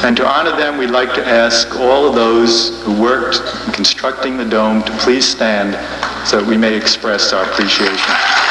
And to honor them, we'd like to ask all of those who worked in constructing the dome to please stand so that we may express our appreciation.